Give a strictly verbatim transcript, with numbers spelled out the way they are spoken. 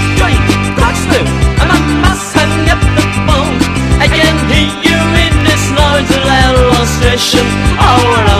train, clocks through, and I must hang up the phone. I can hear you in this noisy railway station. Oh,